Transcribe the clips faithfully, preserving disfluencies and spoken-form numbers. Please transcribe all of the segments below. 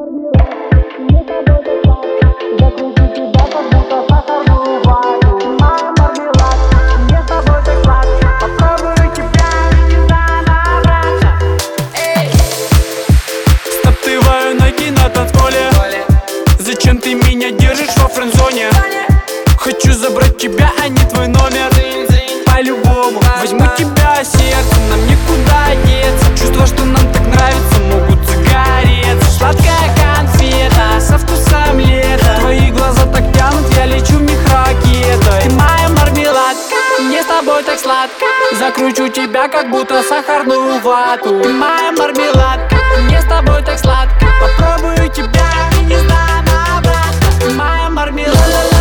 Зачем ты меня держишь во френдзоне? Хочу забрать тебя, а не твой номер. По-любому возьму тебя сердцем, нам никуда деться. Чувства, что нам так нравится, могут загореться. Сладкая конфета со вкусом лета. Твои глаза так тянут, я лечу в них ракетой. Ты моя мармеладка, мне с тобой так сладко. Закручу тебя, как будто сахарную вату. Ты моя мармеладка, мне с тобой так сладко. Попробую тебя и не сдам обратно. Ты моя мармеладка.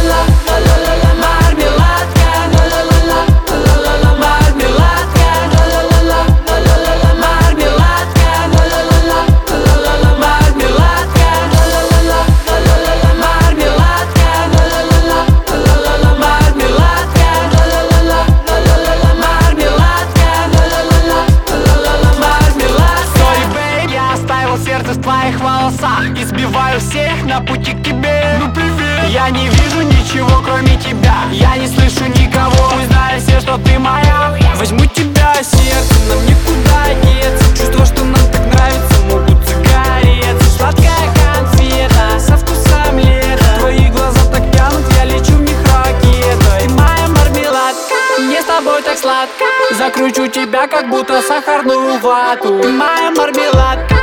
Сердце в твоих волосах, избиваю всех на пути к тебе. Ну привет. Я не вижу ничего, кроме тебя. Я не слышу никого. Пусть знают все, что ты моя. Возьму тебя сердцем, нам никуда деться. Чувства, что нам так нравится, могут загореться. Сладкая конфета со вкусом лета. Твои глаза так тянут, я лечу в них ракетой. Ты моя мармеладка, мне с тобой так сладко. Закручу тебя, как будто сахарную вату. Ты моя мармеладка,